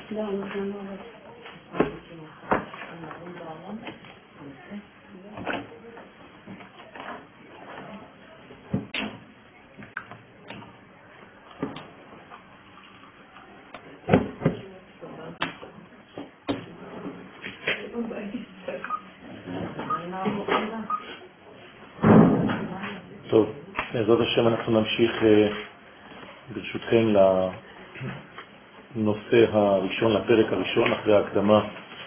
לא, אנחנו לא עובד. טוב, בעזרת השם אנחנו נמשיך ברשותכם לנושא הראשון, לפרק הראשון, אחרי ההקדמה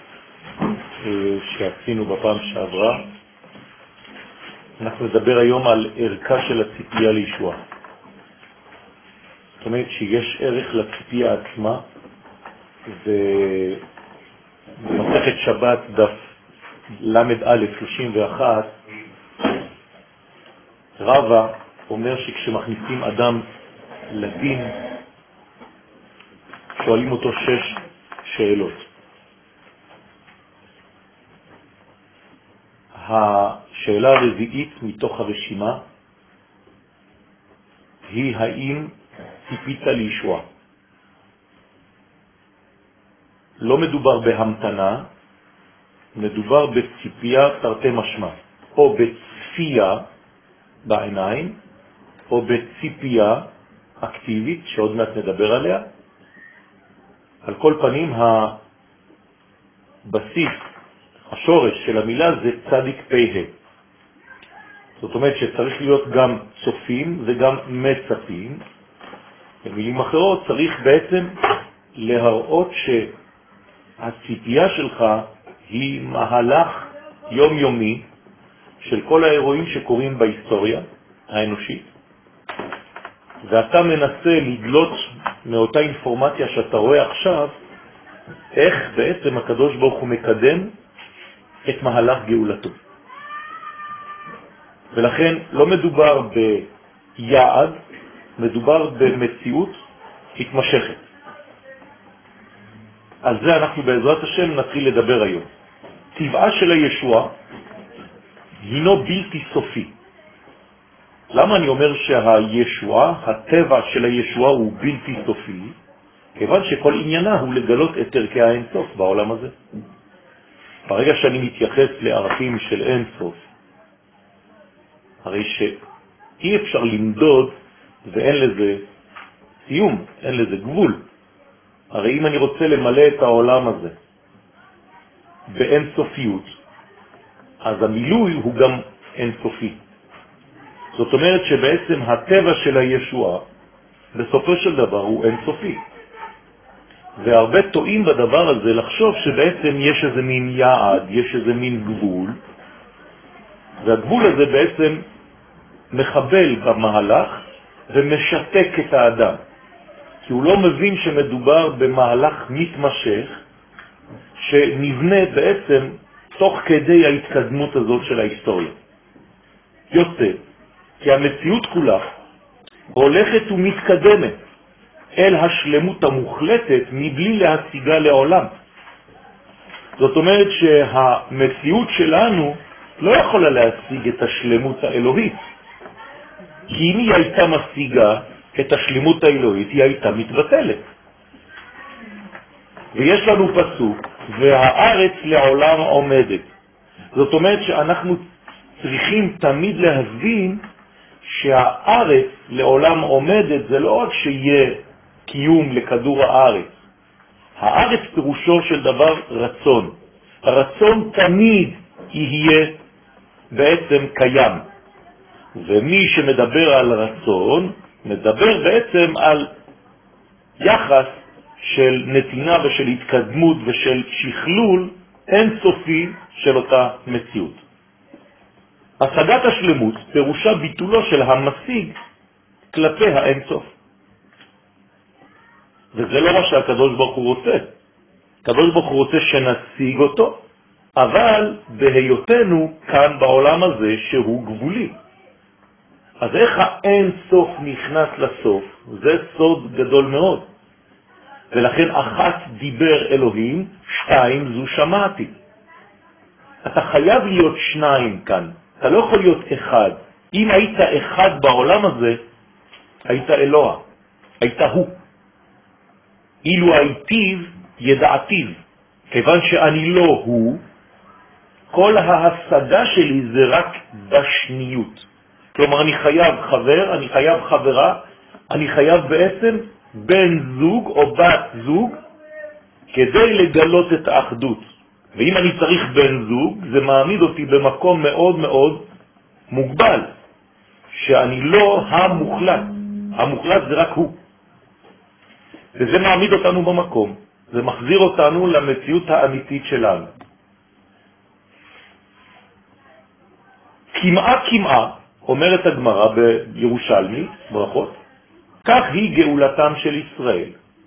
שעשינו בפעם שעברה. אנחנו נדבר היום על ערכה של הציפייה לישועה. זאת אומרת שיש ערך לציפייה עצמה, ובמסכת שבת דף למד 31 רבא אומר שכשמכניסים אדם לדין שואלים אותו 6 שאלות. השאלה הרביעית מתוך הרשימה היא האם ציפית לישועה. לא מדובר בהמתנה, מדובר בציפייה תרתי משמע, או בצפייה בעיניים, או בציפייה אקטיבית שעוד מעט נדבר עליה. על כל פנים הבסיס, השורש של המילה זה צדיק פ"ה. זאת אומרת שצריך להיות גם צופים וגם מצפים. במילים אחרות צריך בעצם להראות שהציפייה שלך היא מהלך יומיומי של כל האירועים שקורים בהיסטוריה האנושית, ואתה מנסה לדלות מאותה אינפורמציה שאתה רואה עכשיו איך בעצם הקדוש ברוך הוא מקדם את מהלך גאולתו. ולכן לא מדובר ביעד, מדובר במציאות התמשכת. על זה אנחנו בעזרת השם נתחיל לדבר היום. טבעה של הישועה הינו בלתי סופי. למה אני אומר שהישועה, הטבע של הישועה הוא בלתי סופי? כיוון שכל עניינה הוא לגלות את ערכי האינסוף בעולם הזה. ברגע שאני מתייחס לערכים של אינסוף, הרי שאי אפשר למדוד ואין לזה סיום, אין לזה גבול. הרי אם אני רוצה למלא את העולם הזה באינסופיות, אז המילוי הוא גם אינסופי. זאת אומרת שבעצם הטבע של הישועה בסופו של דבר הוא אינסופי. והרבה טועים בדבר הזה לחשוב שבעצם יש איזה מין יעד, יש איזה מין גבול, והגבול הזה בעצם מחבל במהלך ומשתק את האדם. כי הוא לא מבין שמדובר במהלך מתמשך שנבנה בעצם תוך כדי ההתקדמות הזאת של ההיסטוריה. יוצא כי המציאות כולה הולכת ומתקדמת אל השלמות המוחלטת מבלי להשיגה לעולם. זאת אומרת שהמציאות שלנו לא יכולה להשיג את השלמות האלוהית. כי אם היא הייתה משיגה את השלמות האלוהית, היא הייתה מתבטלת. ויש לנו פסוק, והארץ לעולם עומדת. זאת אומרת שאנחנו צריכים תמיד להבין שהארץ לעולם עומדת, זה לא רק שיהיה קיום לכדור הארץ. הארץ פירושו של דבר רצון. הרצון תמיד יהיה בעצם קיים. ומי שמדבר על רצון, מדבר בעצם על יחס של נתינה ושל התקדמות ושל שכלול אינסופי של אותה מציאות. השגת השלמות פירושה ביטולו של המשיג כלפי האינסוף. וזה לא מה שהקדוש ברוך הוא רוצה. הקדוש ברוך הוא רוצה שנשיג אותו, אבל בהיותנו כאן בעולם הזה שהוא גבולי. אז איך האינסוף נכנס לסוף? זה סוד גדול מאוד. ולכן 1 דיבר אלוהים, 2 זו שמעתי. אתה חייב להיות 2 כאן. אתה לא יכול להיות 1. אם היית 1 בעולם הזה, היית אלוה. היית הוא. אילו הייתיו ידעתיו, כיוון שאני לא הוא, כל ההשגה שלי זה רק בשניות. כלומר, אני חייב חבר, אני חייב חברה, אני חייב בעצם בן זוג או בת זוג כדי לגלות את האחדות. ואם אני צריך בן זוג, זה מעמיד אותי במקום מאוד מאוד מוגבל, שאני לא המוחלט. המוחלט זה רק הוא. וזה מעמיד אותנו במקום. זה מחזיר אותנו למציאות האמיתית שלנו. כמעה, אומרת הגמרא בירושלמי, ברכות, כך היא גאולתם של ישראל.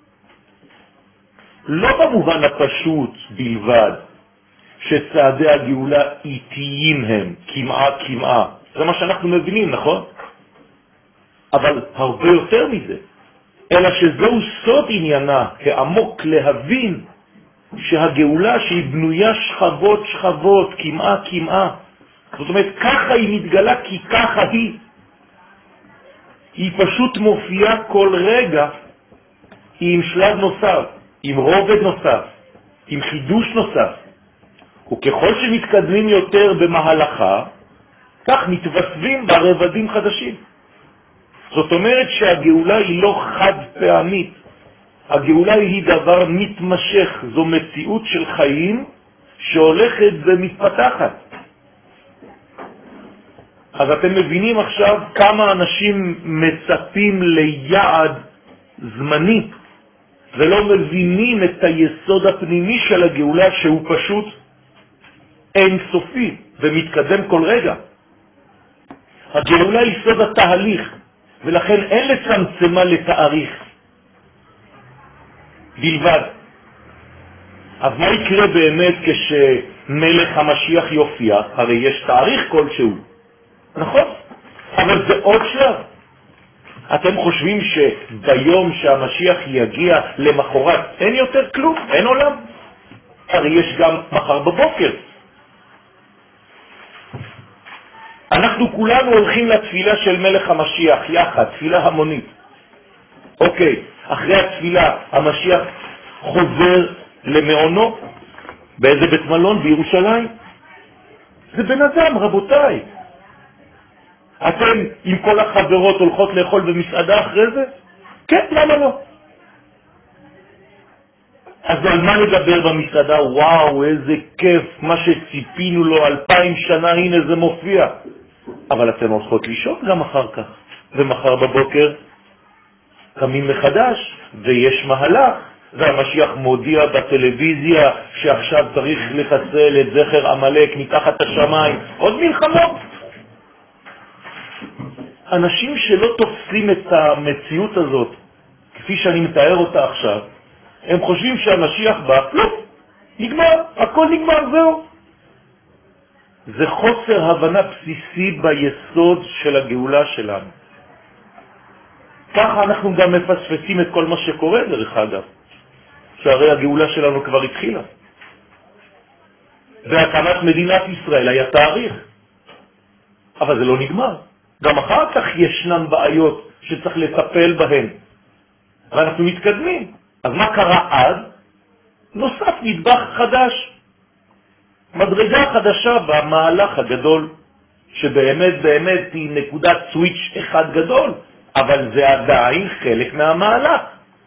לא במובן הפשוט בלבד, שצעדי הגאולה איטיים הם, כמעה. זה מה שאנחנו מבינים, נכון? אבל הרבה יותר מזה. אלא שזהו סוד עניינה, כעמוק להבין שהגאולה שהיא בנויה שכבות, כמעה. זאת אומרת, ככה היא מתגלה כי ככה היא. היא פשוט מופיעה כל רגע עם שלב נוסף, עם רובד נוסף, עם חידוש נוסף. וככל שמתקדמים יותר במהלכה, כך מתווספים ברבדים חדשים. זאת אומרת שהגאולה היא לא חד פעמית. הגאולה היא דבר מתמשך. זו מציאות של חיים שהולכת ומתפתחת. אז אתם מבינים עכשיו כמה אנשים מצפים ליעד זמני ולא מבינים את היסוד הפנימי של הגאולה שהוא פשוט אין סופי ומתקדם כל רגע. הגאולה היא סוד התהליך ולכן אין לצמצמה לתאריך בלבד. אז מה יקרה באמת כשמלך המשיח יופיע? הרי יש תאריך כלשהו, נכון? אבל זה עוד שלב. אתם חושבים שביום שהמשיח יגיע למחרת אין יותר כלום? אין עולם? הרי יש גם מחר בבוקר. אנחנו כולנו הולכים לתפילה של מלך המשיח יחד, תפילה המונית. אוקיי, אחרי התפילה המשיח חוזר למעונו באיזה בית מלון בירושלים. זה בן אדם, רבותיי. אתם עם כל החברות הולכות לאכול במסעדה אחרי זה? כן, למה לא? אז על מה נדבר במסעדה? וואו, איזה כיף, מה שציפינו לו 2000 שנה, הנה זה מופיע. אבל אתן הולכות לישון גם אחר כך, ומחר בבוקר קמים מחדש, ויש מהלך, והמשיח מודיע בטלוויזיה שעכשיו צריך לחסל את זכר עמלק מתחת השמיים. עוד מלחמות. אנשים שלא תופסים את המציאות הזאת, כפי שאני מתאר אותה עכשיו, הם חושבים שהמשיח בא, לא, נגמר, הכל נגמר, זהו. זה חוסר הבנה בסיסי ביסוד של הגאולה שלנו. ככה אנחנו גם מפספסים את כל מה שקורה דרך אגב, שהרי הגאולה שלנו כבר התחילה. והקמת מדינת ישראל היה תאריך, אבל זה לא נגמר. גם אחר כך ישנן בעיות שצריך לטפל בהן, ואנחנו מתקדמים. אז מה קרה אז? נוסף נדבך חדש, מדרגה חדשה במהלך הגדול, שבאמת היא נקודת סוויץ' אחד גדול, אבל זה עדיין חלק מהמהלך.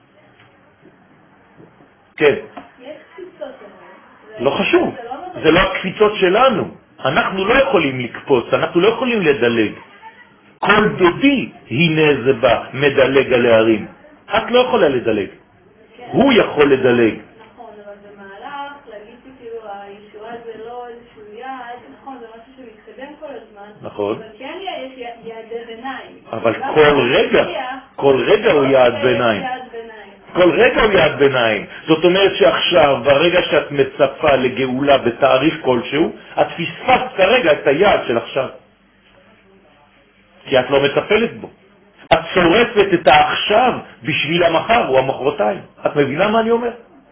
כן. יש קפיצות. לא חשוב, זה לא הקפיצות שלנו. אנחנו לא יכולים לקפוץ, אנחנו לא יכולים לדלג. כל דודי הנה זה בא, מדלג על הערים. את לא יכולה לדלג. הוא יכול לדלג. נכון, אבל במהלך, להגיד שכאילו הישועה זה לא איזשהו יעד, נכון, זה משהו שמתקדם כל הזמן. נכון. אבל כן יש יעדי ביניים. אבל כל רגע הוא יעד ביניים. כל רגע הוא יעד ביניים. זאת אומרת שעכשיו, ברגע שאת מצפה לגאולה בתאריך כלשהו, את פספסת כרגע את היעד של עכשיו. כי את לא מטפלת בו. את שורפת את העכשיו בשביל המחר או המחרתיים. את מבינה מה אני אומר?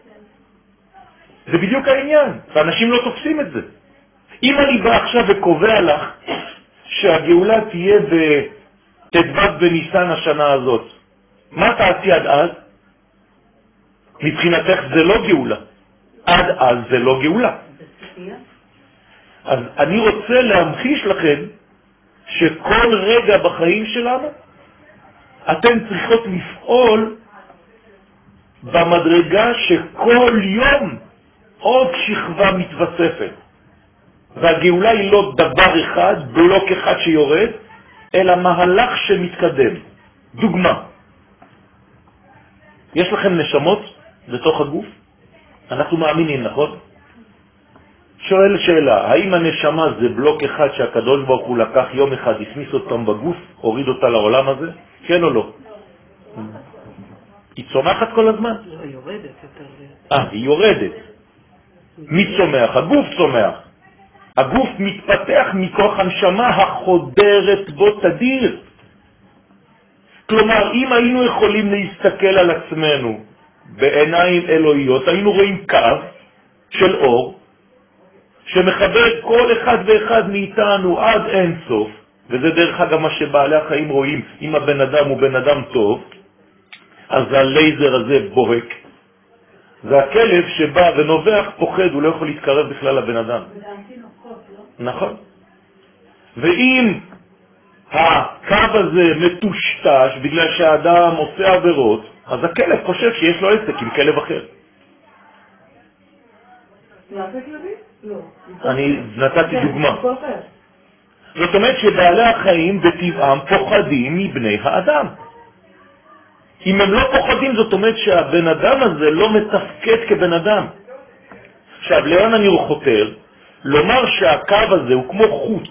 זה בדיוק העניין, ואנשים לא תופסים את זה. אם אני בא עכשיו וקובע לך שהגאולה תהיה בט"ו בניסן השנה הזאת, מה תעשי עד אז? מבחינתך זה לא גאולה. עד אז זה לא גאולה. אז אני רוצה להמחיש לכם שכל רגע בחיים שלנו אתם צריכות לפעול במדרגה שכל יום עוד שכבה מתווספת. והגאולה היא לא דבר אחד, בלוק אחד שיורד, אלא מהלך שמתקדם. דוגמה, יש לכם נשמות בתוך הגוף? אנחנו מאמינים, נכון? שואל שאלה, האם הנשמה זה בלוק אחד שהקדוש ברוך הוא לקח יום אחד, הכניס אותם בגוף, הוריד אותה לעולם הזה? כן או לא? היא צומחת כל הזמן? לא, היא יורדת יותר. היא יורדת. מי צומח? הגוף צומח. הגוף מתפתח מכוח הנשמה החודרת בו תדיר. כלומר, אם היינו יכולים להסתכל על עצמנו בעיניים אלוהיות, היינו רואים קו של אור שמחבר כל אחד ואחד מאיתנו עד אין סוף, וזה דרך אגב מה שבעלי החיים רואים. אם הבן אדם הוא בן אדם טוב, אז הלייזר הזה בוהק, והכלב שבא ונובח פוחד, הוא לא יכול להתקרב בכלל לבן אדם. נכון. ואם הקו הזה מטושטש בגלל שהאדם עושה עבירות, אז הכלב חושב שיש לו עסק עם כלב אחר. אני נתתי דוגמה. זאת אומרת שבעלי החיים בטבעם פוחדים מבני האדם. אם הם לא פוחדים, זאת אומרת שהבן אדם הזה לא מתפקד כבן אדם. עכשיו, לאן אני חותר? לומר שהקו הזה הוא כמו חוט,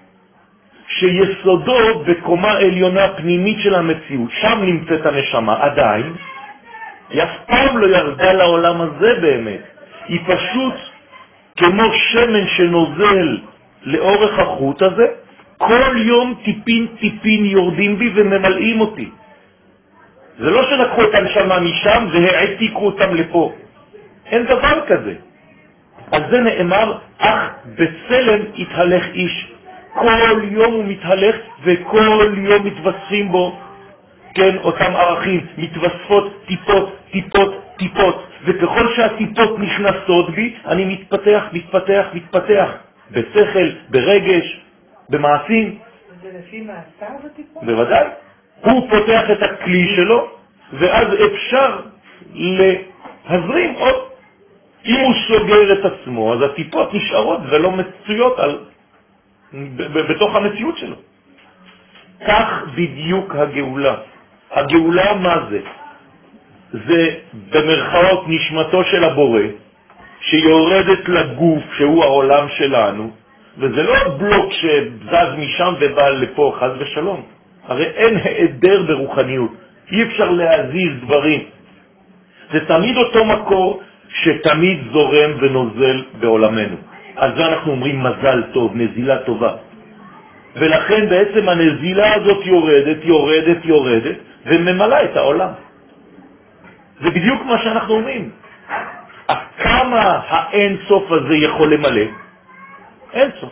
שיסודו בקומה עליונה פנימית של המציאות, שם נמצאת הנשמה, עדיין, היא אף פעם לא ירדה לעולם הזה באמת. היא פשוט כמו שמן שנוזל לאורך החוט הזה, כל יום טיפין טיפין יורדים בי וממלאים אותי. זה לא שלקחו את הנשמה משם והעתיקו אותם לפה. אין דבר כזה. אז זה נאמר, אך בצלם יתהלך איש. כל יום הוא מתהלך וכל יום מתווספים בו, כן, אותם ערכים, מתווספות טיפות, טיפות, טיפות. וככל שהטיפות נכנסות בי, אני מתפתח, מתפתח, מתפתח. בשכל, ברגש, במעשים. זה לפי מעשה בטיפות? בוודאי. הוא פותח את הכלי שלו, ואז אפשר להזרים עוד. אם הוא סוגר את עצמו, אז הטיפות נשארות ולא מצויות בתוך המציאות שלו. כך בדיוק הגאולה. הגאולה מה זה? זה במרכאות נשמתו של הבורא, שיורדת לגוף שהוא העולם שלנו, וזה לא בלוק שזז משם ובא לפה, חס ושלום. הרי אין היעדר ברוחניות, אי אפשר להזיז דברים. זה תמיד אותו מקור שתמיד זורם ונוזל בעולמנו. על זה אנחנו אומרים מזל טוב, נזילה טובה. ולכן בעצם הנזילה הזאת יורדת, יורדת, יורדת, וממלאה את העולם. זה בדיוק מה שאנחנו אומרים. כמה האין סוף הזה יכול למלא? אין סוף.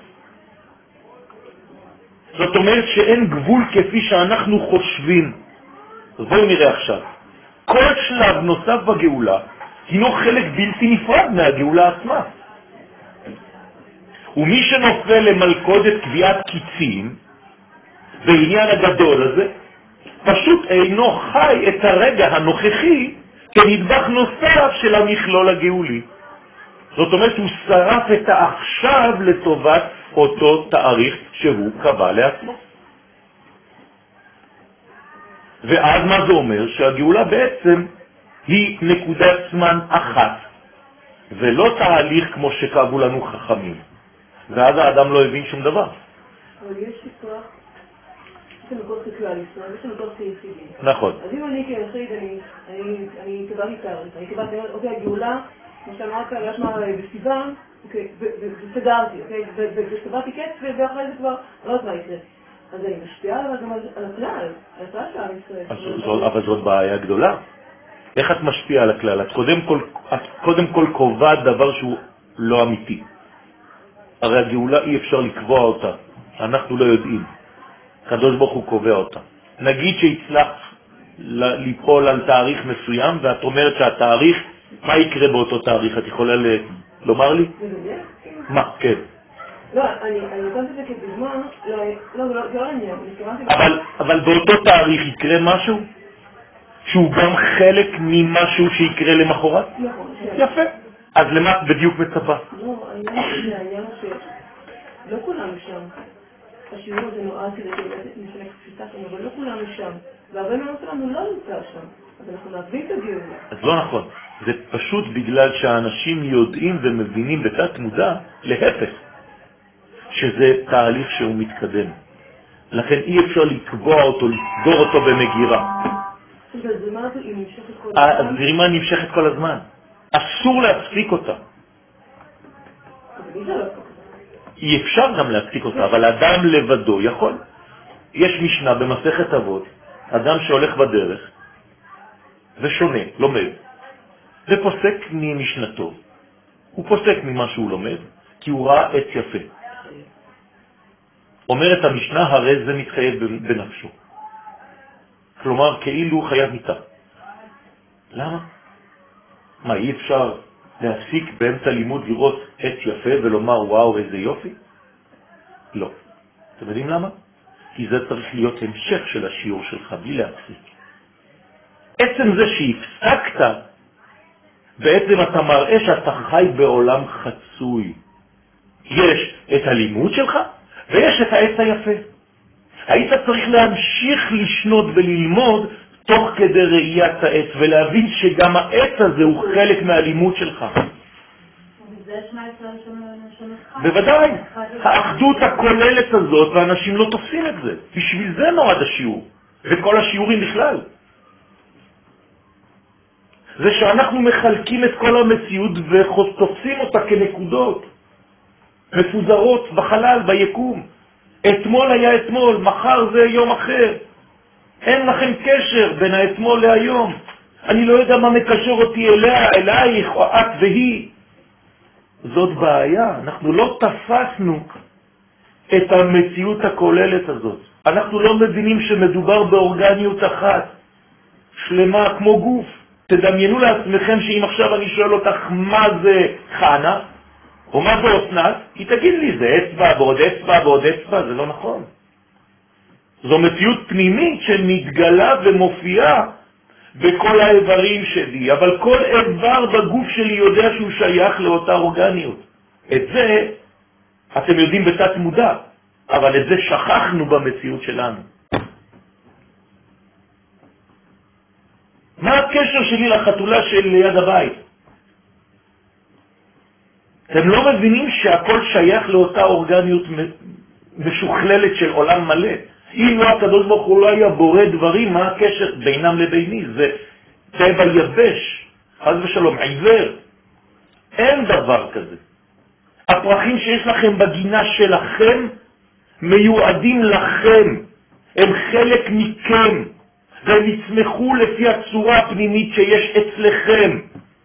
זאת אומרת שאין גבול כפי שאנחנו חושבים. אז בואו נראה עכשיו. כל שלב נוסף בגאולה הינו חלק בלתי נפרד מהגאולה עצמה. ומי שנופל למלכודת קביעת קיצים בעניין הגדול הזה, פשוט אינו חי את הרגע הנוכחי כנדבך נוסף של המכלול הגאולי. זאת אומרת, הוא שרף את העכשיו לטובת אותו תאריך שהוא קבע לעצמו. ואז מה זה אומר? שהגאולה בעצם היא נקודת זמן אחת, ולא תהליך כמו שקבעו לנו חכמים. ואז האדם לא הבין שום דבר. אבל יש כוח, יש לנו כוח ככלל ישראל, יש לנו כוח כיחידים. נכון. אז אם אני כיחיד, אני קבעתי תאריך, אני קבעתי, אוקיי, הגאולה, כמו שאמרת, יש מה בסיוון, וסגרתי, אוקיי, וקבעתי קץ, ואחרי זה כבר לא יודעת מה יקרה. אז אני משפיעה גם על הכלל, על הכלל של עם ישראל. אבל זאת בעיה גדולה. איך את משפיעה על הכלל? את קודם כל קובעת דבר שהוא לא אמיתי. הרי הגאולה אי אפשר לקבוע אותה, אנחנו לא יודעים. הקדוש ברוך הוא קובע אותה. נגיד שהצלחת ליפול על תאריך מסוים, ואת אומרת שהתאריך, מה יקרה באותו תאריך? את יכולה לומר לי? מה? כן. לא, אני נתת את זה כדוגמה, זה לא עניין. אבל באותו תאריך יקרה משהו? שהוא גם חלק ממשהו שיקרה למחרת? נכון. יפה. אז למה את בדיוק מצפה? לא, העניין הוא שלא כולנו שם. השיעור הזה נועד כדי שנשנה תפיסה כאן, אבל לא כולנו שם. והרבה מאוד שלנו לא נמצא שם. אז אנחנו נעזבים את הגאולה. אז לא נכון. זה פשוט בגלל שהאנשים יודעים ומבינים בתת מודע, להפך, שזה תהליך שהוא מתקדם. לכן אי אפשר לקבוע אותו, לסגור אותו במגירה. הזרימה נמשכת כל הזמן. אסור להפסיק אותה. אי אפשר גם להפסיק אותה, אבל אדם לבדו יכול. יש משנה במסכת אבות, אדם שהולך בדרך ושונה, לומד, ופוסק ממשנתו. הוא פוסק ממה שהוא לומד, כי הוא ראה עץ יפה. אומרת המשנה, הרי זה מתחייב בנפשו. כלומר, כאילו חייב מיתה. למה? מה, אי אפשר להפסיק באמצע לימוד לראות עץ יפה ולומר וואו איזה יופי? לא. אתם יודעים למה? כי זה צריך להיות המשך של השיעור שלך, בלי להפסיק. עצם זה שהפסקת, בעצם אתה מראה שאתה חי בעולם חצוי. יש את הלימוד שלך ויש את העץ היפה. היית צריך להמשיך לשנות וללמוד תוך כדי ראיית העץ, ולהבין שגם העץ הזה הוא חלק מהלימוד שלך. בוודאי, האחדות הכוללת הזאת, ואנשים לא תופסים את זה. בשביל זה נועד השיעור, וכל השיעורים בכלל. זה שאנחנו מחלקים את כל המציאות ותופסים אותה כנקודות מפוזרות בחלל, ביקום. אתמול היה אתמול, מחר זה יום אחר. אין לכם קשר בין האתמול להיום. אני לא יודע מה מקשר אותי אליה, אלייך, או את והיא. זאת בעיה. אנחנו לא תפסנו את המציאות הכוללת הזאת. אנחנו לא מבינים שמדובר באורגניות אחת, שלמה כמו גוף. תדמיינו לעצמכם שאם עכשיו אני שואל אותך מה זה חנה, או מה זה אסנת, היא תגיד לי זה אצבע ועוד אצבע ועוד אצבע, זה לא נכון. זו מציאות פנימית שמתגלה ומופיעה בכל האיברים שלי, אבל כל איבר בגוף שלי יודע שהוא שייך לאותה אורגניות. את זה אתם יודעים בתת מודע, אבל את זה שכחנו במציאות שלנו. מה הקשר שלי לחתולה של ליד הבית? אתם לא מבינים שהכל שייך לאותה אורגניות משוכללת של עולם מלא. אם לא הקדוש ברוך הוא לא היה בורא דברים, מה הקשר בינם לביני? זה טבע יבש, חס ושלום, עיוור. אין דבר כזה. הפרחים שיש לכם בגינה שלכם מיועדים לכם. הם חלק מכם. והם יצמחו לפי הצורה הפנימית שיש אצלכם.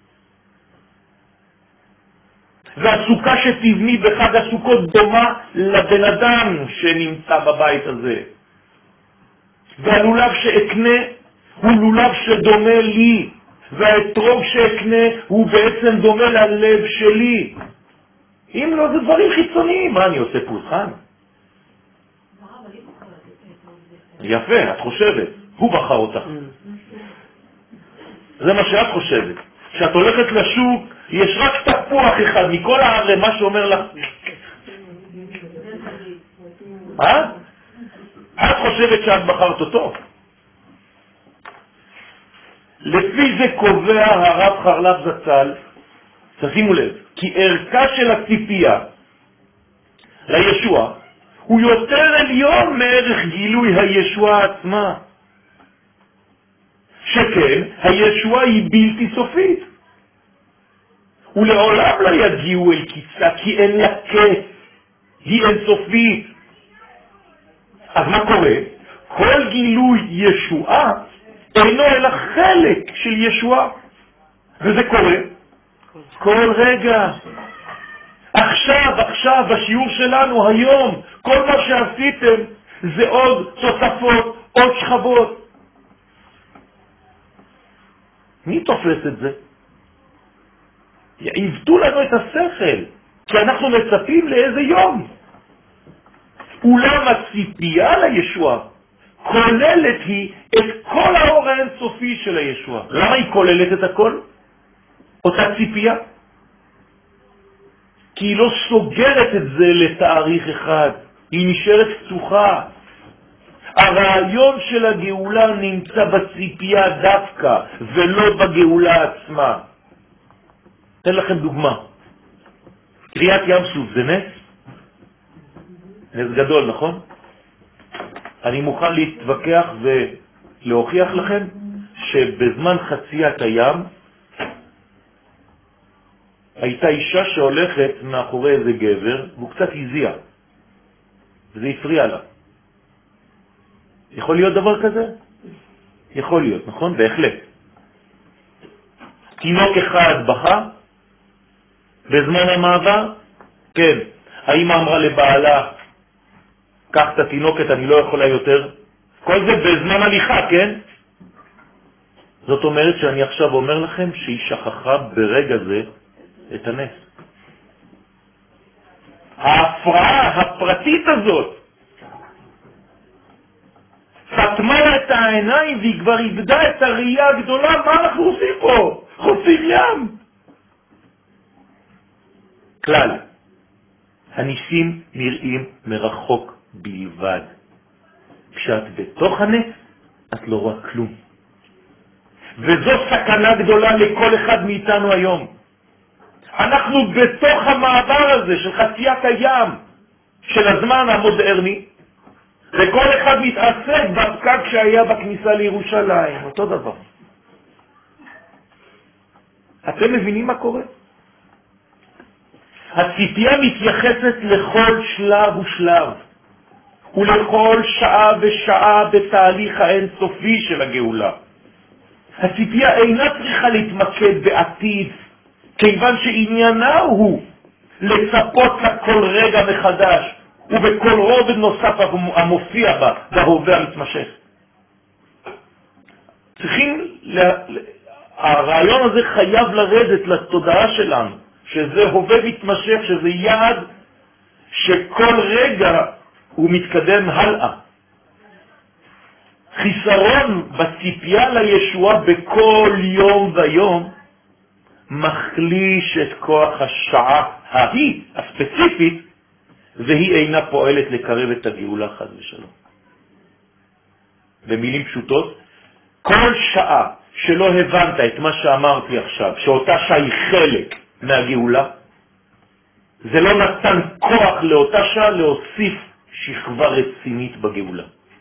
והסוכה שתבני בחג הסוכות דומה לבן אדם שנמצא בבית הזה. והלולב שאקנה הוא לולב שדומה לי, והאתרוג שאקנה הוא בעצם דומה ללב שלי. אם לא, זה דברים חיצוניים. מה, אני עושה פולחן? יפה, את חושבת. הוא בחר אותך. זה מה שאת חושבת. כשאת הולכת לשוק, יש רק תפוח אחד מכל הערמה שאומר לך. את חושבת שאת בחרת אותו. לפי זה קובע הרב חרל"פ זצ"ל, תשימו לב, כי ערכה של הציפייה לישוע הוא יותר עליון מערך גילוי הישועה עצמה. שכן הישועה היא בלתי סופית. ולעולם לא יגיעו אל קיצה, כי אין לה קץ, היא אינסופית. אז מה קורה? כל גילוי ישועה אינו אלא חלק של ישועה. וזה קורה כל רגע. עכשיו, בשיעור שלנו היום, כל מה שעשיתם זה עוד תוספות, עוד שכבות. מי תופס את זה? עיוותו לנו את השכל, כי אנחנו מצפים לאיזה יום. אולם הציפייה לישוע כוללת היא את כל האור האינסופי של הישוע. למה היא כוללת את הכל? אותה ציפייה? כי היא לא סוגרת את זה לתאריך אחד, היא נשארת פתוחה. הרעיון של הגאולה נמצא בציפייה דווקא, ולא בגאולה עצמה. אתן לכם דוגמה. קריאת ים סוף זה נס? נס גדול, נכון? אני מוכן להתווכח ולהוכיח לכם שבזמן חציית הים הייתה אישה שהולכת מאחורי איזה גבר והוא קצת הזיע וזה הפריע לה. יכול להיות דבר כזה? יכול להיות, נכון? בהחלט. תינוק אחד בכה בזמן המעבר? כן. האמא אמרה לבעלה, קח את התינוקת, אני לא יכולה יותר. כל זה בזמן הליכה, כן? זאת אומרת שאני עכשיו אומר לכם שהיא שכחה ברגע זה את הנס. ההפרעה הפרטית הזאת סתמה לה את העיניים והיא כבר איבדה את הראייה הגדולה. מה אנחנו עושים פה? חוצים ים. כלל, הניסים נראים מרחוק בלבד. כשאת בתוך הנס, את לא רואה כלום. וזו סכנה גדולה לכל אחד מאיתנו היום. אנחנו בתוך המעבר הזה של חציית הים, של הזמן המודרני, וכל אחד מתעסק בפקק שהיה בכניסה לירושלים, אותו דבר. אתם מבינים מה קורה? הציפייה מתייחסת לכל שלב ושלב, ולכל שעה ושעה בתהליך האינסופי של הגאולה. הציפייה אינה צריכה להתמקד בעתיד, כיוון שעניינה הוא לצפות לכל רגע מחדש, ובכל רובד נוסף המופיע בה, בהווה המתמשך. הרעיון הזה חייב לרדת לתודעה שלנו, שזה הווה מתמשך, שזה יעד שכל רגע הוא מתקדם הלאה. חיסרון בציפייה לישוע בכל יום ויום מחליש את כוח השעה ההיא הספציפית, והיא אינה פועלת לקרב את הגאולה חד ושלום. במילים פשוטות, כל שעה שלא הבנת את מה שאמרתי עכשיו, שאותה שעה היא חלק מהגאולה, זה לא נתן כוח לאותה שעה להוסיף שכבה רצינית בגאולה.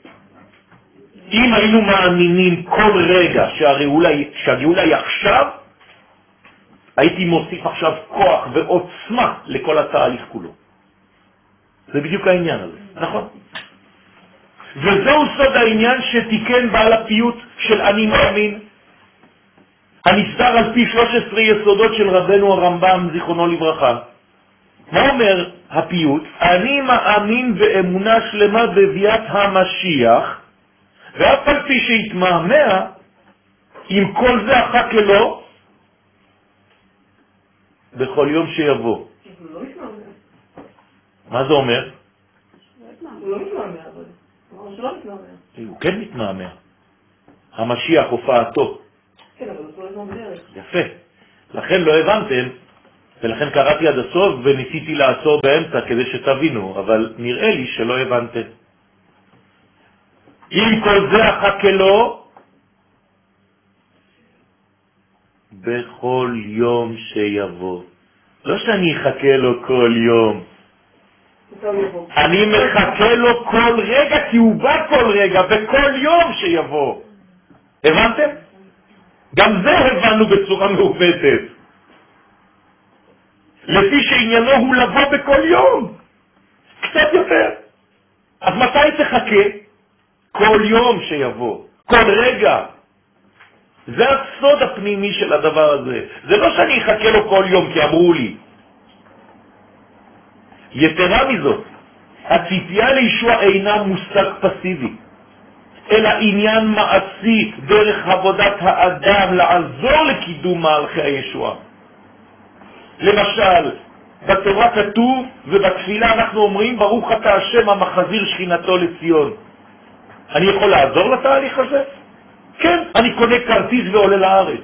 אם היינו מאמינים כל רגע שהגאולה היא עכשיו, הייתי מוסיף עכשיו כוח ועוצמה לכל התהליך כולו. זה בדיוק העניין הזה, נכון? וזהו סוד העניין שתיקן בעל הפיוט של אני מאמין, הנסתר על פי 13 יסודות של רבנו הרמב"ם זיכרונו לברכה. מה אומר הפיוט? אני מאמין באמונה שלמה בביאת המשיח, ואף על פי שהתמהמה, עם כל זה אחת לו, בכל יום שיבוא. הוא לא מתמהמה. מה זה אומר? הוא לא מתמהמה, אבל הוא אומר שלא מתמהמה. הוא כן מתמהמה. המשיח, הופעתו. כן, אבל הוא כל הזמן בדרך. יפה. לכן לא הבנתם, ולכן קראתי עד הסוף וניסיתי לעצור באמצע כדי שתבינו, אבל נראה לי שלא הבנתם. אם כל זה אחכה לו, בכל יום שיבוא. לא שאני אחכה לו כל יום. אני מחכה לו כל רגע, כי הוא בא כל רגע, בכל יום שיבוא. הבנתם? גם זה הבנו בצורה מעוותת. לפי שעניינו הוא לבוא בכל יום. קצת יותר. אז מתי תחכה? כל יום שיבוא. כל רגע. זה הסוד הפנימי של הדבר הזה. זה לא שאני אחכה לו כל יום כי אמרו לי. יתרה מזאת, הציפייה לישוע אינה מושג פסיבי, אלא עניין מעשי דרך עבודת האדם לעזור לקידום מהלכי הישועה. למשל, בתורה כתוב ובתפילה אנחנו אומרים ברוך אתה השם המחזיר שכינתו לציון. אני יכול לעזור לתהליך הזה? כן, אני קונה כרטיס ועולה לארץ.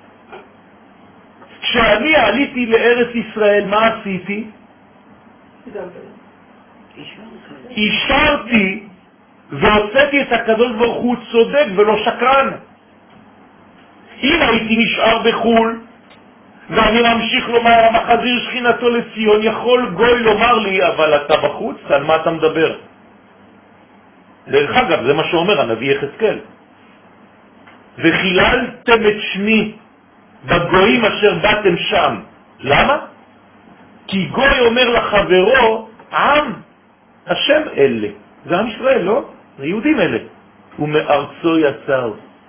כשאני עליתי לארץ ישראל, מה עשיתי? אישרתי והוצאתי את הקדוש ברוך הוא צודק ולא שקרן. אם הייתי נשאר בחול ואני ממשיך לומר המחזיר שכינתו לציון, יכול גוי לומר לי אבל אתה בחוץ, על מה אתה מדבר? דרך אגב, זה מה שאומר הנביא יחזקאל. וחיללתם את שמי בגויים אשר באתם שם. למה? כי גוי אומר לחברו, עם, השם אלה. זה עם ישראל, לא? זה יהודים אלה. ומארצו יצר.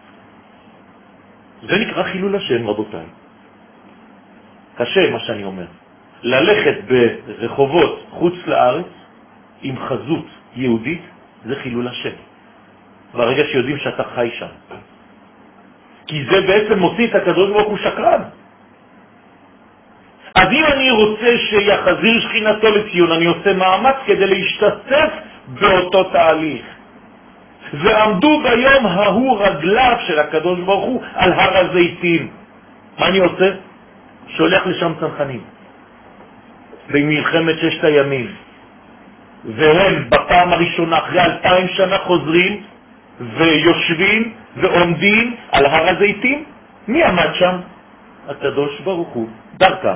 זה נקרא חילול השם, רבותיי. קשה מה שאני אומר. ללכת ברחובות חוץ לארץ עם חזות יהודית, זה חילול השם. ברגע שיודעים שאתה חי שם. כי זה בעצם מוציא את הקדוש ברוך הוא שקרן. אז אם אני רוצה שיחזיר שכינתו לציון, אני עושה מאמץ כדי להשתתף באותו תהליך. ועמדו ביום ההוא רגליו של הקדוש ברוך הוא על הר הזיתים. מה אני עושה? שולח לשם צנחנים. במלחמת ששת הימים. והם בפעם הראשונה אחרי 2000 שנה חוזרים ויושבים ועומדים על הר הזיתים. מי עמד שם? הקדוש ברוך הוא, דרכם.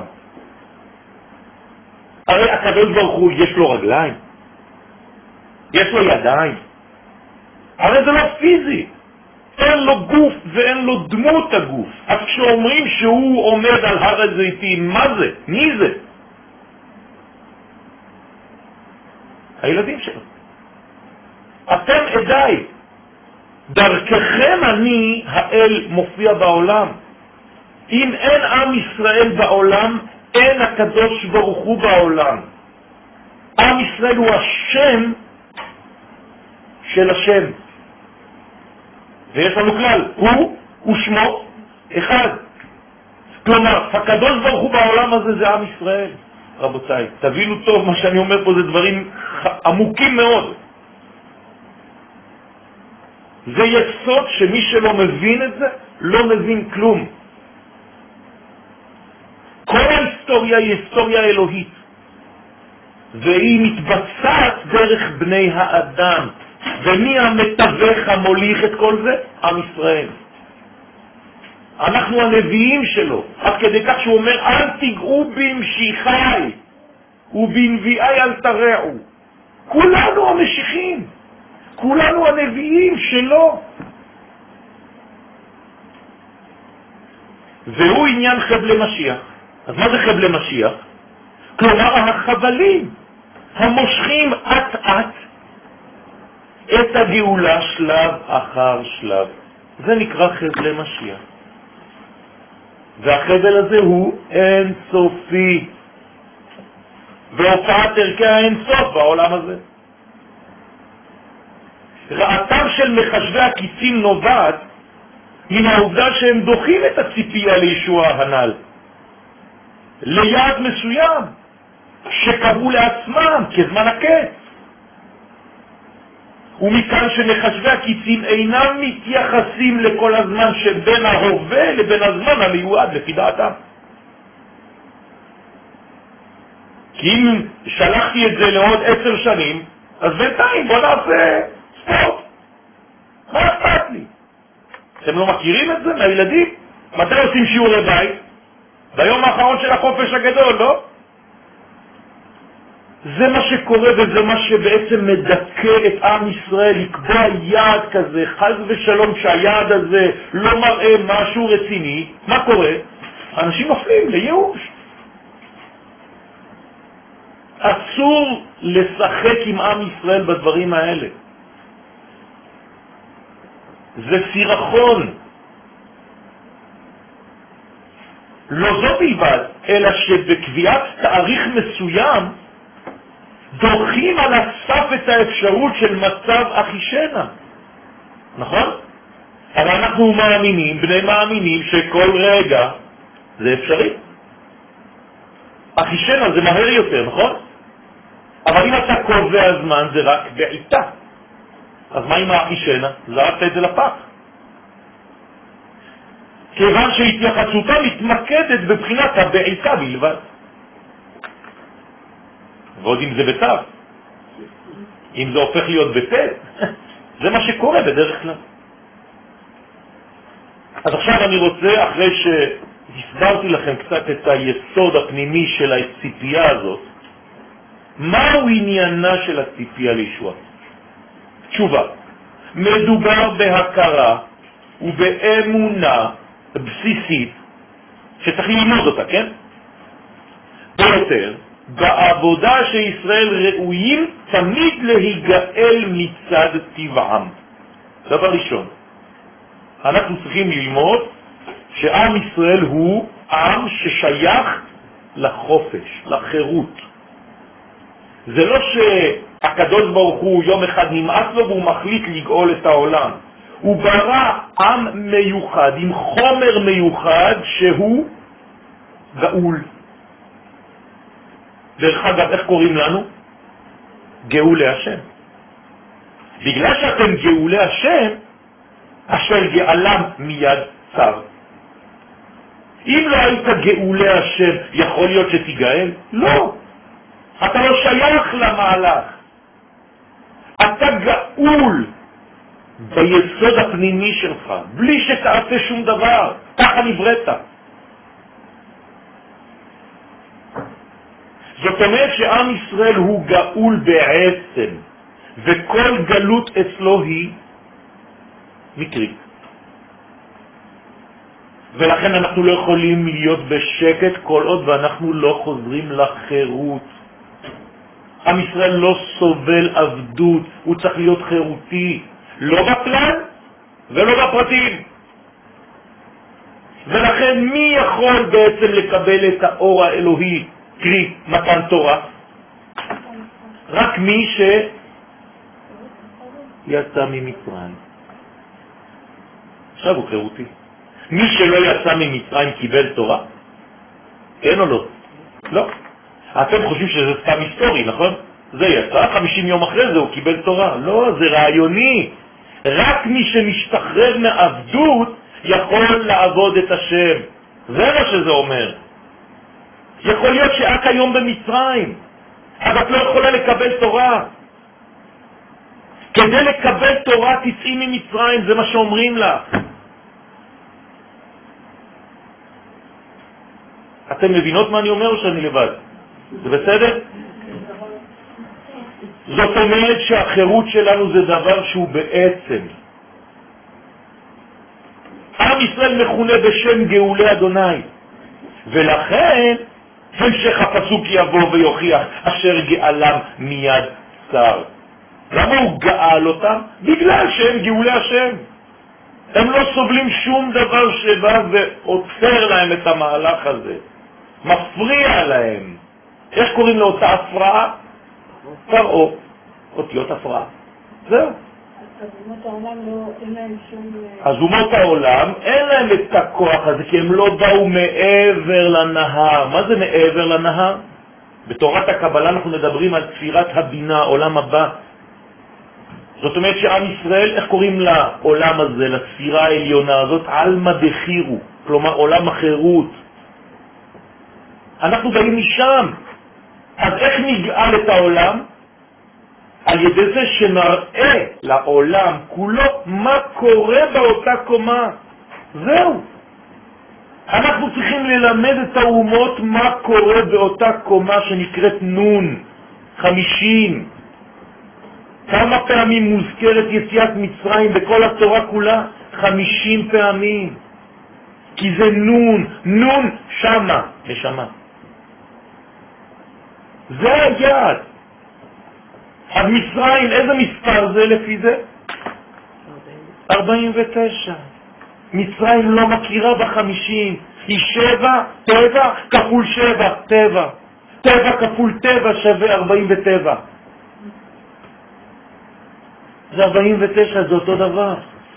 הרי הקדוש ברוך הוא יש לו רגליים, יש לו ידיים, הרי זה לא פיזי, אין לו גוף ואין לו דמות הגוף. אז כשאומרים שהוא עומד על הר הזיתים, מה זה? מי זה? הילדים שלו. אתם עדיי, דרככם אני האל מופיע בעולם. אם אין עם ישראל בעולם, אין הקדוש ברוך הוא בעולם. עם ישראל הוא השם של השם. ויש לנו כלל, הוא ושמו אחד. כלומר, הקדוש ברוך הוא בעולם הזה זה עם ישראל. רבותיי, תבינו טוב, מה שאני אומר פה זה דברים עמוקים מאוד. זה יסוד שמי שלא מבין את זה, לא מבין כלום. כל ההיסטוריה היא היסטוריה אלוהית, והיא מתבצעת דרך בני האדם. ומי המתווך המוליך את כל זה? עם ישראל. אנחנו הנביאים שלו, עד כדי כך שהוא אומר אל תיגעו במשיחי ובנביאי אל תרעו. כולנו המשיחים, כולנו הנביאים שלו. והוא עניין חבלי משיח. אז מה זה חבלי משיח? כלומר החבלים המושכים עט עט את הגאולה שלב אחר שלב. זה נקרא חבלי משיח. והחבל הזה הוא אין סופי. והופעת ערכי האין סוף בעולם הזה. רעתם של מחשבי הקיצים נובעת מן העובדה שהם דוחים את הציפייה לישוע הנ"ל ליעד מסוים שקבעו לעצמם כזמן הקץ. ומכאן שמחשבי הקיצים אינם מתייחסים לכל הזמן שבין ההווה לבין הזמן המיועד לפי דעתם. כי אם שלחתי את זה לעוד 10 שנים, אז בינתיים בוא נעשה ספורט. מה אכפת לי? אתם לא מכירים את זה מהילדים? מתי עושים שיעורי בית? ביום האחרון של החופש הגדול, לא? זה מה שקורה וזה מה שבעצם מדכא את עם ישראל, לקבוע יעד כזה, חס ושלום שהיעד הזה לא מראה משהו רציני. מה קורה? אנשים נופלים לייאוש. אסור לשחק עם עם ישראל בדברים האלה. זה סירחון. לא זו בלבד, אלא שבקביעת תאריך מסוים דוחים על הסף את האפשרות של מצב אחישנה. נכון? אבל אנחנו מאמינים, בני מאמינים, שכל רגע זה אפשרי. אחישנה זה מהר יותר, נכון? אבל אם אתה קובע זמן זה רק בעיטה. אז מה עם האחישנה? זרקת את זה לפח. כיוון שהתייחסותה מתמקדת בבחינת הבעיטה בלבד. ועוד אם זה בצו. אם זה הופך להיות בטל, זה מה שקורה בדרך כלל. אז עכשיו אני רוצה, אחרי שהסברתי לכם קצת את היסוד הפנימי של הציפייה הזאת, מהו עניינה של הציפייה לישועה? תשובה, מדובר בהכרה ובאמונה בסיסית שצריך ללמוד אותה, כן? ביותר, בעבודה שישראל ראויים תמיד להיגאל מצד טבעם. דבר ראשון, אנחנו צריכים ללמוד שעם ישראל הוא עם ששייך לחופש, לחירות. זה לא שהקדוש ברוך הוא יום אחד נמאס לו והוא מחליט לגאול את העולם. הוא ברא עם מיוחד, עם חומר מיוחד שהוא גאול. דרך אגב, איך קוראים לנו? גאולי השם. בגלל שאתם גאולי השם, אשר גאלם מיד צר. אם לא היית גאולי השם, יכול להיות שתגאל? לא. אתה לא שייך למהלך. אתה גאול ביסוד הפנימי שלך, בלי שתעשה שום דבר. ככה נבראת. זאת אומרת שעם ישראל הוא גאול בעצם, וכל גלות אצלו היא מקרית. ולכן אנחנו לא יכולים להיות בשקט כל עוד ואנחנו לא חוזרים לחירות. עם ישראל לא סובל עבדות, הוא צריך להיות חירותי, לא בכלל ולא בפרטים. ולכן מי יכול בעצם לקבל את האור האלוהי, קרי מתן תורה? רק מי שיצא ממצרים. עכשיו הוא חירותי. מי שלא יצא ממצרים קיבל תורה? כן או לא? לא. אתם חושבים שזה סתם היסטורי, נכון? זה יצא, 50 יום אחרי זה הוא קיבל תורה. לא, זה רעיוני. רק מי שמשתחרר מעבדות יכול לעבוד את השם. זה מה שזה אומר. יכול להיות שאת היום במצרים, אבל את לא יכולה לקבל תורה. כדי לקבל תורה תצאי ממצרים, זה מה שאומרים לך. אתם מבינות מה אני אומר או שאני לבד? זה בסדר? זאת אומרת שהחירות שלנו זה דבר שהוא בעצם. עם ישראל מכונה בשם גאולי אדוני, ולכן המשך הפסוק יבוא ויוכיח אשר גאלם מיד צר. למה הוא גאל אותם? בגלל שהם גאולי השם. הם לא סובלים שום דבר שבא ועוצר להם את המהלך הזה, מפריע להם. איך קוראים לאותה הפרעה? פרעה. אותיות הפרעה. זהו. אז אומות העולם לא, אין להם שום... אז אומות העולם אין להם את הכוח הזה, כי הם לא באו מעבר לנהר. מה זה מעבר לנהר? בתורת הקבלה אנחנו מדברים על תפירת הבינה, עולם הבא. זאת אומרת שעם ישראל, איך קוראים לעולם הזה, לתפירה העליונה הזאת? עלמא דחירו, כלומר עולם החירות. אנחנו באים משם. אז איך נגאל את העולם? על ידי זה שנראה לעולם כולו מה קורה באותה קומה. זהו. אנחנו צריכים ללמד את האומות מה קורה באותה קומה שנקראת נון, 50. כמה פעמים מוזכרת יציאת מצרים בכל התורה כולה? 50 פעמים. כי זה נון, נון שמה, נשמה. זה היעד. אז מצרים, איזה מספר זה לפי זה? 49. מצרים לא מכירה ב50. היא 7, טבע, כפול 7, טבע. טבע כפול טבע שווה 47. זה 49, זה אותו דבר.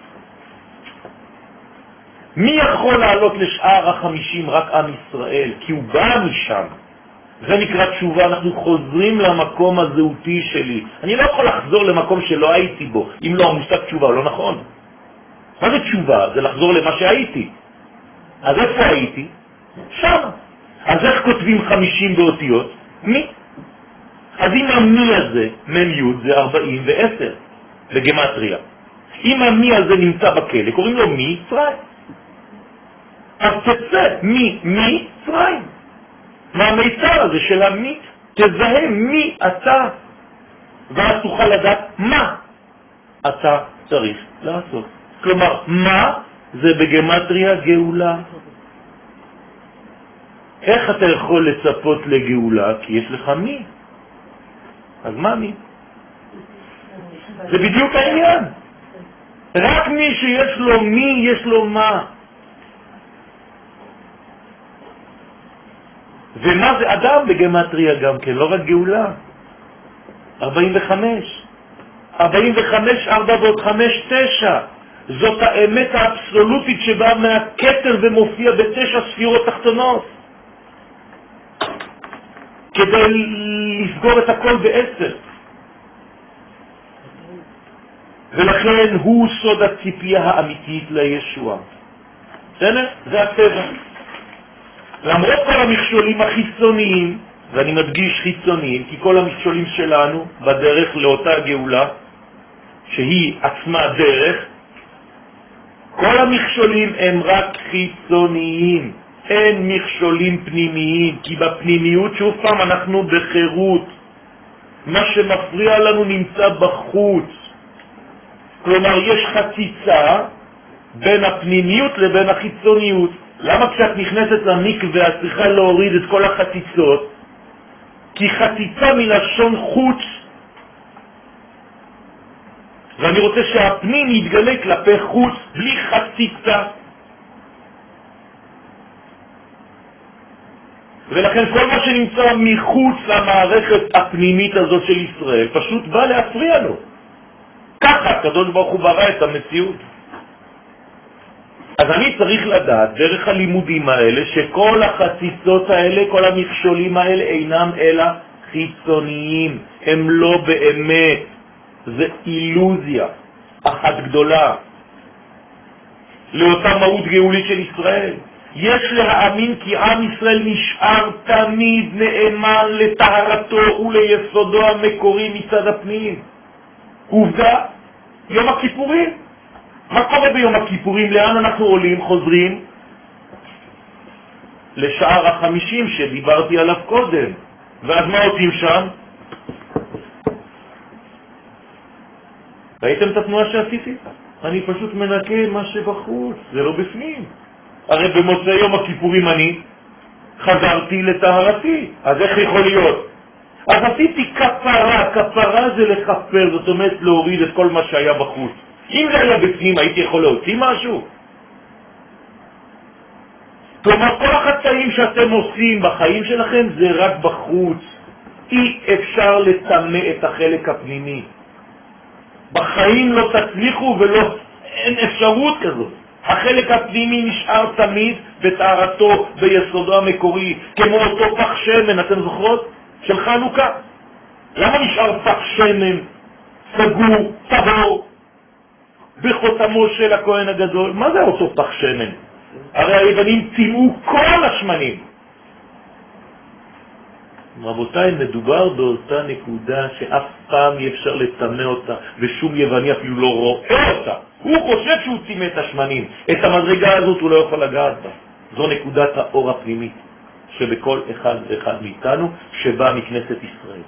מי יכול לעלות לשאר 50? רק עם ישראל, כי הוא בא משם. זה נקרא תשובה, אנחנו חוזרים למקום הזהותי שלי. אני לא יכול לחזור למקום שלא הייתי בו, אם לא המושג תשובה, לא נכון. מה זה תשובה? זה לחזור למה שהייתי. אז איפה הייתי? שם. אז איך כותבים 50 באותיות? מי? אז אם המי הזה, מ"י, זה 40 ו-10 בגמטריה. אם המי הזה נמצא בכלא, קוראים לו מי מצרים. אז תצא מי מצרים. מהמיצר הזה של המי, תזהה מי אתה, ואז תוכל לדעת מה אתה צריך לעשות. כלומר, מה זה בגמטריה גאולה. איך אתה יכול לצפות לגאולה? כי יש לך מי. אז מה מי? זה בדיוק העניין. רק מי שיש לו מי, יש לו מה. ומה זה אדם בגמטריה גם כן, לא רק גאולה. 45. 45, 4 ועוד 5, 9. זאת האמת האבסולוטית שבאה מהכתר ומופיע ב9 ספירות תחתונות. כדי לסגור את הכל ב10. ולכן הוא סוד הציפייה האמיתית לישוע. בסדר? זה הטבע. למרות כל המכשולים החיצוניים, ואני מדגיש חיצוניים, כי כל המכשולים שלנו בדרך לאותה גאולה, שהיא עצמה דרך, כל המכשולים הם רק חיצוניים, אין מכשולים פנימיים, כי בפנימיות שוב פעם אנחנו בחירות. מה שמפריע לנו נמצא בחוץ. כלומר יש חציצה בין הפנימיות לבין החיצוניות. למה כשאת נכנסת למקווה את צריכה להוריד את כל החציצות? כי חציצה מלשון חוץ, ואני רוצה שהפנים יתגלה כלפי חוץ בלי חציצה. ולכן כל מה שנמצא מחוץ למערכת הפנימית הזאת של ישראל פשוט בא להפריע לו. ככה הקדוש ברוך הוא ברא את המציאות. אז אני צריך לדעת דרך הלימודים האלה שכל החציצות האלה, כל המכשולים האלה אינם אלא חיצוניים, הם לא באמת, זה אילוזיה אחת גדולה לאותה מהות גאולית של ישראל. יש להאמין כי עם ישראל נשאר תמיד נאמן לטהרתו וליסודו המקורי מצד הפנים. עובדה, יום הכיפורים. מה קורה ביום הכיפורים? לאן אנחנו עולים? חוזרים לשער 50 שדיברתי עליו קודם. ואז מה עושים שם? ראיתם את התנועה שעשיתי? אני פשוט מנקה מה שבחוץ, זה לא בפנים. הרי במוצאי יום הכיפורים אני חזרתי לטהרתי, אז איך יכול להיות? אז עשיתי כפרה, כפרה זה לכפר, זאת אומרת להוריד את כל מה שהיה בחוץ. אם זה היה בפנים הייתי יכול להוציא משהו. כלומר כל החטאים שאתם עושים בחיים שלכם זה רק בחוץ. אי אפשר לטמא את החלק הפנימי. בחיים לא תצליחו ולא, אין אפשרות כזאת. החלק הפנימי נשאר תמיד בטהרתו, ביסודו המקורי, כמו אותו פח שמן, אתם זוכרות? של חנוכה. למה נשאר פח שמן סגור, טהור, בחותמו של הכהן הגדול? מה זה אותו פח שמן? הרי היוונים טימאו כל השמנים. רבותיי, מדובר באותה נקודה שאף פעם אי אפשר לטמא אותה, ושום יווני אפילו לא רואה אותה. הוא חושב שהוא טימא את השמנים. את המדרגה הזאת הוא לא יכול לגעת בה. זו נקודת האור הפנימית שבכל אחד ואחד מאיתנו שבא מכנסת ישראל.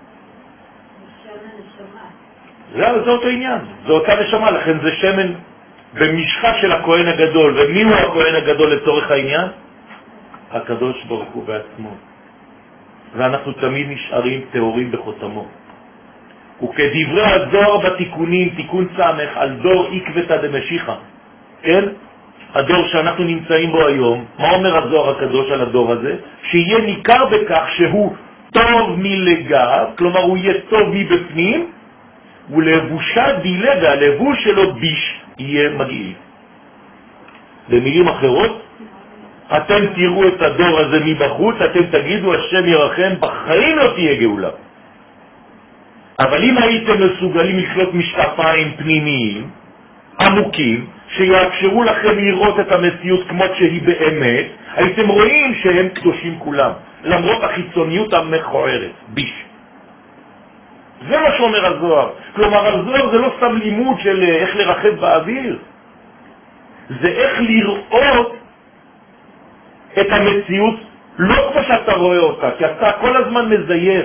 זה אותו עניין, זה אותה נשמה, לכן זה שמן במשחה של הכהן הגדול. ומי הוא הכהן הגדול לצורך העניין? הקדוש ברוך הוא בעצמו. ואנחנו תמיד נשארים טהורים בחותמו. וכדברי הזוהר בתיקונים, תיקון סמך על דור עקבתא דמשיחא, כן? הדור שאנחנו נמצאים בו היום, מה אומר הזוהר הקדוש על הדור הזה? שיהיה ניכר בכך שהוא טוב מלגב, כלומר הוא יהיה טוב מבפנים, ולבושה דילה, והלבוש שלו ביש יהיה מגעיל. במילים אחרות, אתם תראו את הדור הזה מבחוץ, אתם תגידו השם ירחם, בחיים לא תהיה גאולה. אבל אם הייתם מסוגלים לקלוט משקפיים פנימיים, עמוקים, שיאפשרו לכם לראות את המציאות כמו שהיא באמת, הייתם רואים שהם קדושים כולם, למרות החיצוניות המכוערת, ביש. זה מה שאומר הזוהר. כלומר, הזוהר זה לא סתם לימוד של איך לרחב באוויר, זה איך לראות את המציאות לא כמו שאתה רואה אותה, כי אתה כל הזמן מזייף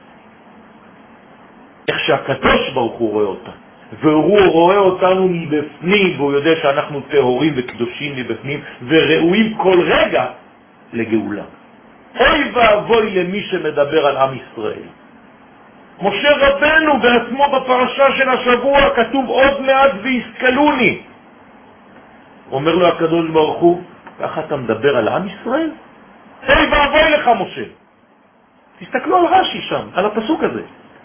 איך שהקדוש ברוך הוא רואה אותה, והוא רואה אותנו מבפנים, והוא יודע שאנחנו טהורים וקדושים מבפנים וראויים כל רגע לגאולה. אוי ואבוי למי שמדבר על עם ישראל. משה רבנו בעצמו בפרשה של השבוע כתוב עוד מעט ויסקלוני. אומר לו הקדוש ברוך הוא, ככה אתה מדבר על עם ישראל? אוי ואבוי לך משה. תסתכלו על רש"י שם, על הפסוק הזה.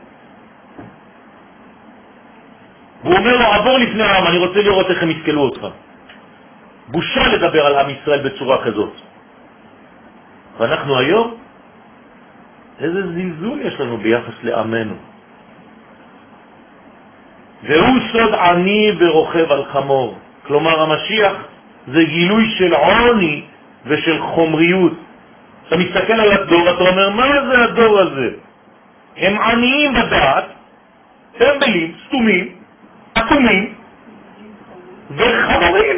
והוא אומר לו, עבור לפני העם, אני רוצה לראות איך הם יסקלו אותך. בושה לדבר על עם ישראל בצורה כזאת. ואנחנו היום, איזה זלזול יש לנו ביחס לעמנו. והוא סוד עני ורוכב על חמור. כלומר, המשיח זה גילוי של עוני ושל חומריות. אתה מסתכל על הדור, אתה אומר, מה זה הדור הזה? הם עניים בדעת, טמבלים, סתומים, אטומים וחמורים.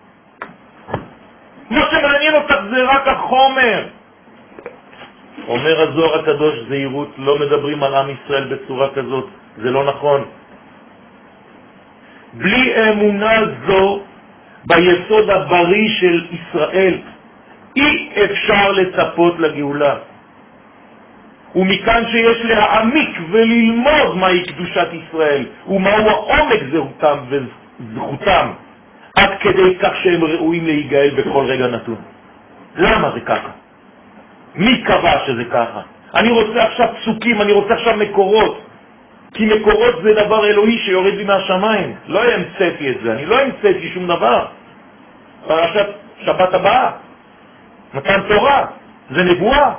מה שמעניין אותך זה רק החומר. אומר הזוהר הקדוש, זהירות, לא מדברים על עם ישראל בצורה כזאת, זה לא נכון. בלי אמונה זו ביסוד הבריא של ישראל אי אפשר לצפות לגאולה. ומכאן שיש להעמיק וללמוד מהי קדושת ישראל ומהו העומק זהותם וזכותם, עד כדי כך שהם ראויים להיגאל בכל רגע נתון. למה זה ככה? מי קבע שזה ככה? אני רוצה עכשיו פסוקים, אני רוצה עכשיו מקורות, כי מקורות זה דבר אלוהי שיורד לי מהשמיים. לא המצאתי את זה, אני לא המצאתי שום דבר. פרשת שבת הבאה, מתן תורה, זה נבואה.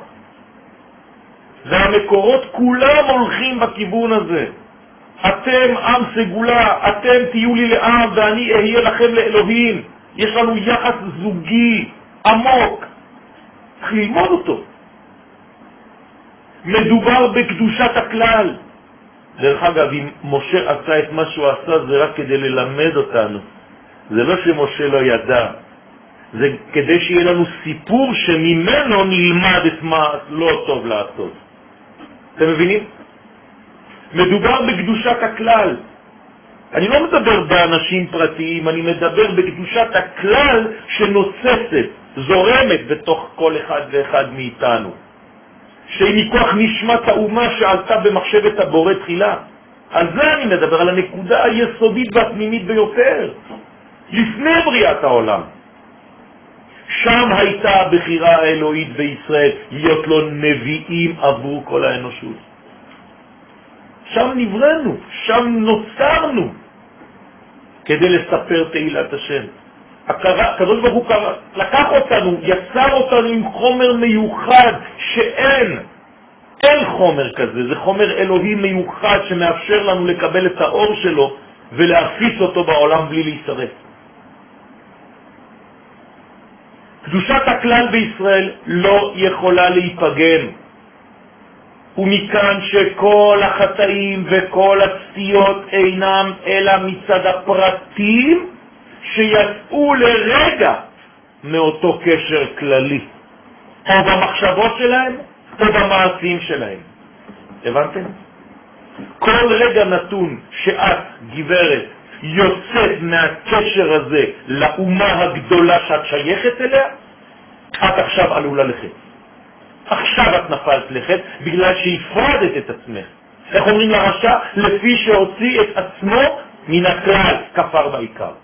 והמקורות כולם הולכים בכיוון הזה. אתם עם סגולה, אתם תהיו לי לעם ואני אהיה לכם לאלוהים. יש לנו יחס זוגי עמוק, צריך ללמוד אותו. מדובר בקדושת הכלל. דרך אגב, אם משה עשה את מה שהוא עשה זה רק כדי ללמד אותנו. זה לא שמשה לא ידע, זה כדי שיהיה לנו סיפור שממנו נלמד את מה לא טוב לעשות. אתם מבינים? מדובר בקדושת הכלל. אני לא מדבר באנשים פרטיים, אני מדבר בקדושת הכלל שנוצצת, זורמת בתוך כל אחד ואחד מאיתנו. שהיא מכוח נשמת האומה שעלתה במחשבת הבורא תחילה. על זה אני מדבר, על הנקודה היסודית והפנימית ביותר, לפני בריאת העולם. שם הייתה הבחירה האלוהית בישראל, להיות לו נביאים עבור כל האנושות. שם נברנו, שם נוצרנו, כדי לספר תהילת השם. הקדוש ברוך הוא לקח אותנו, יצר אותנו עם חומר מיוחד שאין חומר כזה, זה חומר אלוהי מיוחד שמאפשר לנו לקבל את האור שלו ולהפיץ אותו בעולם בלי להישרף. קדושת הכלל בישראל לא יכולה להיפגם, ומכאן שכל החטאים וכל הסטיות אינם אלא מצד הפרטים שיצאו לרגע מאותו קשר כללי, או במחשבות שלהם או במעשים שלהם. הבנתם? כל רגע נתון שאת, גברת, יוצאת מהקשר הזה לאומה הגדולה שאת שייכת אליה, את עכשיו עלולה לחץ. עכשיו את נפלת לחץ בגלל שהפרדת את עצמך. איך אומרים לרשע? לפי שהוציא את עצמו מן הכלל, כפר בעיקר. אבל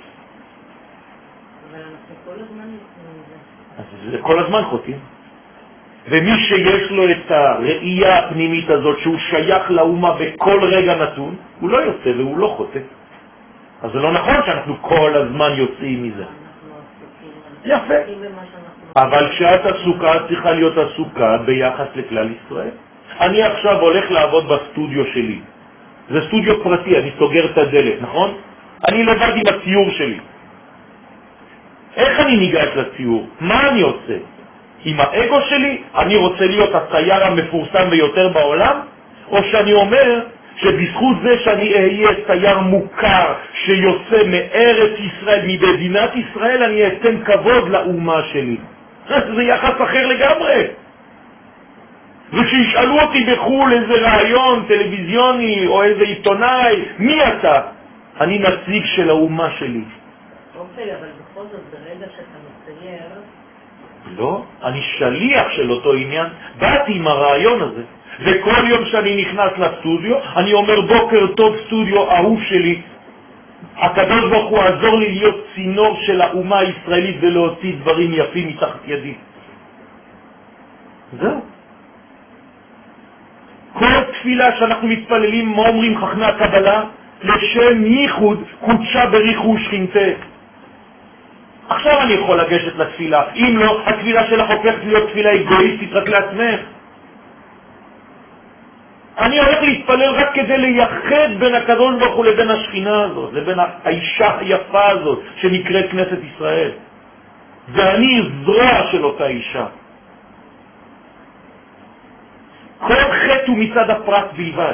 אנחנו כל הזמן יוצאים מזה. אז כל הזמן חוטאים. ומי שיש לו את הראייה הפנימית הזאת שהוא שייך לאומה בכל רגע נתון, הוא לא יוצא והוא לא חוטא. אז זה לא נכון שאנחנו כל הזמן יוצאים מזה. אנחנו יפה. אבל כשאת עסוקה, צריכה להיות עסוקה ביחס לכלל ישראל. אני עכשיו הולך לעבוד בסטודיו שלי. זה סטודיו פרטי, אני סוגר את הדלת, נכון? אני לבד עם הציור שלי. איך אני ניגש לציור? מה אני עושה? עם האגו שלי? אני רוצה להיות הצייר המפורסם ביותר בעולם? או שאני אומר שבזכות זה שאני אהיה צייר מוכר שיוצא מארץ ישראל, ממדינת ישראל, אני אתן כבוד לאומה שלי. זה יחס אחר לגמרי. וכשישאלו אותי בחול איזה רעיון טלוויזיוני או איזה עיתונאי, מי אתה? אני נציג של האומה שלי. אוקיי, אבל בכל זאת ברגע שאתה מצייר... לא, אני שליח של אותו עניין. באתי עם הרעיון הזה, וכל יום שאני נכנס לסטודיו אני אומר בוקר טוב סטודיו אהוב שלי, הקדוש ברוך הוא עזור לי להיות צינור של האומה הישראלית ולהוציא דברים יפים מתחת ידי. זהו. כל תפילה שאנחנו מתפללים, מה אומרים חכמי הקבלה? לשם ייחוד קודשה בריחו שכינתה. עכשיו אני יכול לגשת לתפילה. אם לא, התפילה שלך הופכת להיות תפילה אגואיסטית רק לעצמך. אני הולך להתפלל רק כדי לייחד בין הקדוש ברוך הוא לבין השכינה הזאת, לבין האישה היפה הזאת שנקראת כנסת ישראל. ואני זרוע של אותה אישה. כל חטא הוא מצד הפרט בלבד.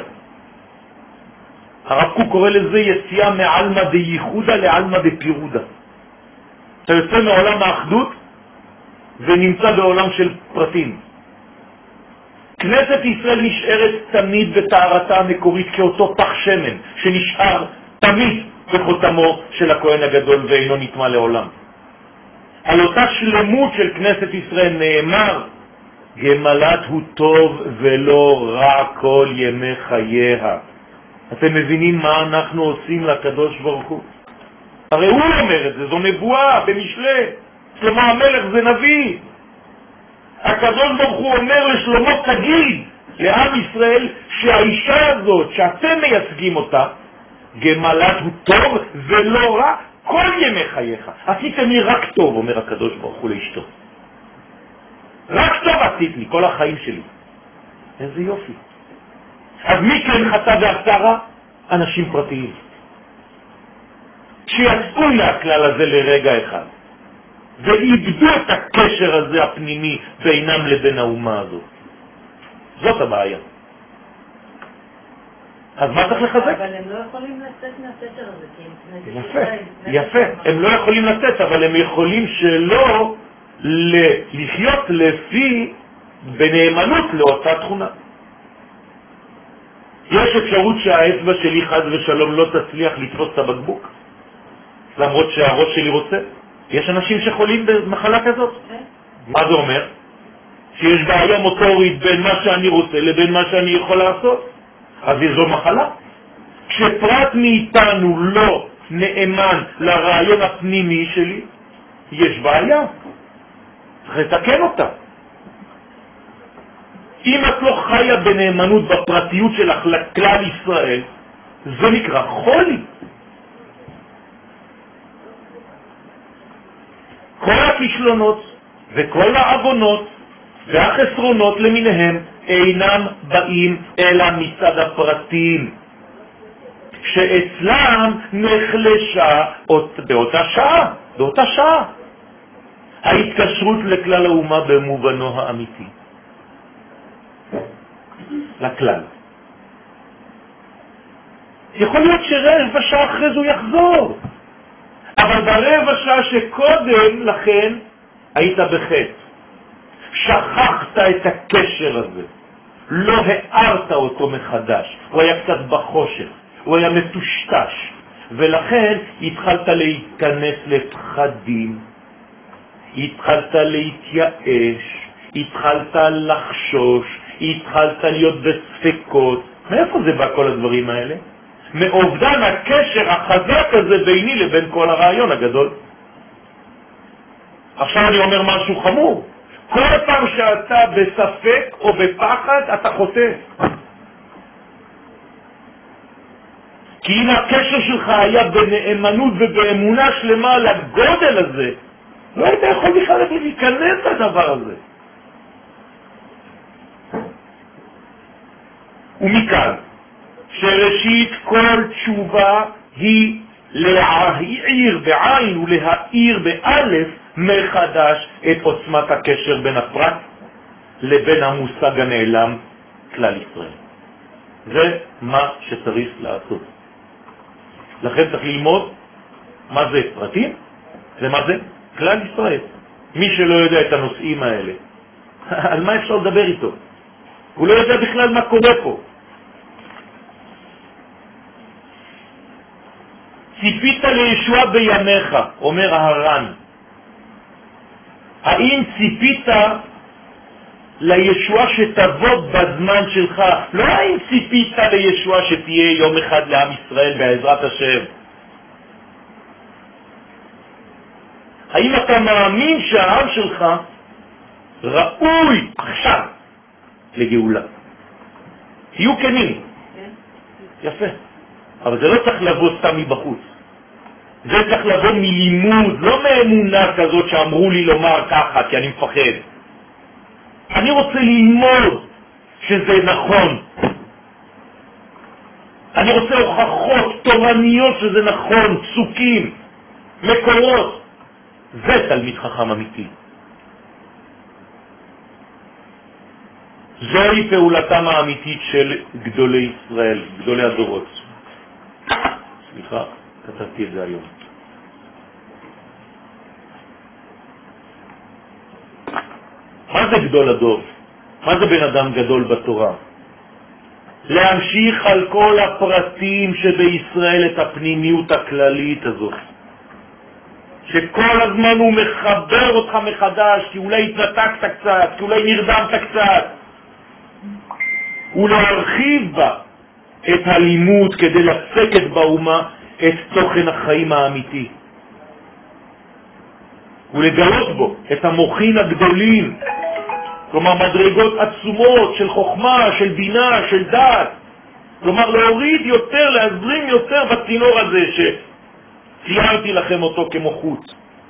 הרב קוק קורא לזה יציאה מעלמא דייחודה לעלמא דפירודה. אתה יוצא מעולם האחדות ונמצא בעולם של פרטים. כנסת ישראל נשארת תמיד בטהרתה המקורית כאותו פח שמן שנשאר תמיד בחותמו של הכהן הגדול ואינו נטמע לעולם. על אותה שלמות של כנסת ישראל נאמר גמלת הוא טוב ולא רע כל ימי חייה. אתם מבינים מה אנחנו עושים לקדוש ברוך הוא? הרי הוא אומר את זה, זו נבואה במשלי. שלמה המלך זה נביא. הקדוש ברוך הוא אומר לשלמה תגיד לעם ישראל שהאישה הזאת שאתם מייצגים אותה גמלת הוא טוב ולא רע כל ימי חייך. עשיתם לי רק טוב, אומר הקדוש ברוך הוא לאשתו. רק טוב עשית לי כל החיים שלי. איזה יופי. אז מי כן חטא ועשה רע? אנשים פרטיים שיצאו מהכלל הזה לרגע אחד ואיבדו את הקשר הזה הפנימי בינם לבין האומה הזאת. זאת הבעיה. אז מה צריך לחזק? אבל הם לא יכולים לצאת מהקשר הזה. יפה, יפה. הם לא יכולים לצאת, אבל הם יכולים שלא לחיות לפי בנאמנות לאותה תכונה. יש אפשרות שהאצבע שלי חד ושלום לא תצליח לתפוס את הבקבוק, למרות שהראש שלי רוצה. יש אנשים שחולים במחלה כזאת. מה זה אומר? שיש בעיה מוטורית בין מה שאני רוצה לבין מה שאני יכול לעשות. אז זו מחלה. כשפרט מאיתנו לא נאמן לרעיון הפנימי שלי, יש בעיה. צריך לתקן אותה. אם את לא חיה בנאמנות בפרטיות שלך לכלל ישראל, זה נקרא חולי. כל הכישלונות וכל העוונות והחסרונות למיניהם אינם באים אלא מצד הפרטים, שאצלם נחלשה באותה שעה ההתקשרות לכלל האומה במובנו האמיתי, לכלל. יכול להיות שרבע שעה אחרי זה הוא יחזור, אבל ברבע שעה שקודם לכן היית בחטא, שכחת את הקשר הזה, לא הארת אותו מחדש, הוא היה קצת בחושך, הוא היה מטושטש, ולכן התחלת להתכנס לפחדים, התחלת להתייאש, התחלת לחשוש, התחלת להיות בספקות. מאיפה זה בא כל הדברים האלה? מאובדן הקשר החזק הזה ביני לבין כל הרעיון הגדול. עכשיו אני אומר משהו חמור. כל פעם שאתה בספק או בפחד אתה חוטא. כי אם הקשר שלך היה בנאמנות ובאמונה שלמה לגודל הזה לא היית יכול בכלל להיכנס לדבר הזה. ומכאן, שראשית כל תשובה היא להעיר בעין ולהאיר באלף מחדש את עוצמת הקשר בין הפרט לבין המושג הנעלם כלל ישראל. זה מה שצריך לעשות. לכן צריך ללמוד מה זה פרטים ומה זה כלל ישראל. מי שלא יודע את הנושאים האלה, על מה אפשר לדבר איתו? הוא לא יודע בכלל מה קורה פה. ציפית לישוע בימיך, אומר הר"ן. האם ציפית לישוע שתבוא בזמן שלך? לא האם ציפית לישוע שתהיה יום אחד לעם ישראל בעזרת השם. האם אתה מאמין שהעם שלך ראוי עכשיו לגאולה? תהיו כנים. יפה. אבל זה לא צריך לבוא סתם מבחוץ. זה צריך לבוא מלימוד, לא מאמונה כזאת שאמרו לי לומר ככה, כי אני מפחד. אני רוצה ללמוד שזה נכון. אני רוצה הוכחות תורניות שזה נכון, פסוקים, מקורות. זה תלמיד חכם אמיתי. זוהי פעולתם האמיתית של גדולי ישראל, גדולי הדורות. סליחה, כתבתי את זה היום. מה זה גדול הדור? מה זה בן אדם גדול בתורה? להמשיך על כל הפרטים שבישראל את הפנימיות הכללית הזאת. שכל הזמן הוא מחבר אותך מחדש, כי אולי התנתקת קצת, כי אולי נרדמת קצת. ולהרחיב בה את הלימוד כדי לצקת באומה את תוכן החיים האמיתי. ולגלות בו את המוחין הגדולים, כלומר מדרגות עצומות של חוכמה, של בינה, של דעת. כלומר להוריד יותר, להזרים יותר בצינור הזה שציירתי לכם אותו כמו חוט.